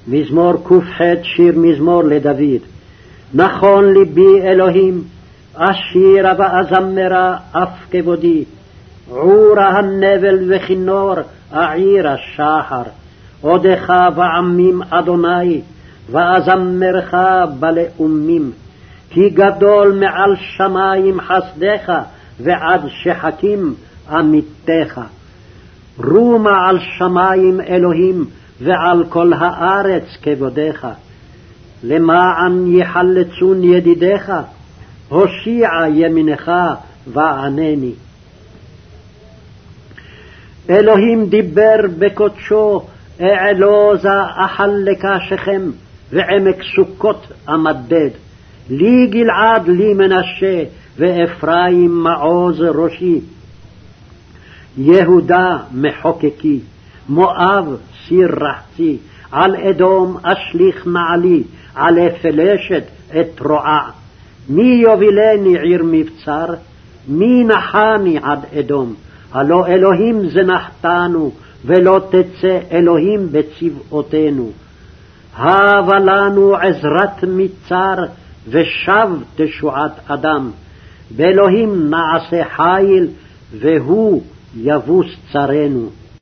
מזמור ק"ח, שיר מזמור לדוד. נכון ליבי אלוהים, אשירה ואזמרה אף כבודי. עורה הנבל וכינור, אעיר השחר. עודך בעמים אדוני, ואזמרך בלאומים. כי גדול מעל שמים חסדך, ועד שחקים אמיתך. רומה על שמים אלוהים, ועל כל הארץ כבודך. למען יחלצון ידידיך, הושיע ימינך וענני. אלוהים דיבר בקודשו, אעלוזה אחלקה שכם, ועמק סוכות אמדד. לי גלעד לי מנשה, ואפרים מעוז ראשי. יהודה מחוקקי, מואב סיר רחצי, על אדום אשליך נעלי, עלי פלשת את רוע. מי יובילני עיר מבצר? מי נחני עד אדום? הלא אלוהים זנחתנו, ולא תצא אלוהים בצבאותינו. הבה לנו עזרת מצר, ושב תשועת אדם. באלוהים נעשה חיל, והוא יבוס צרינו.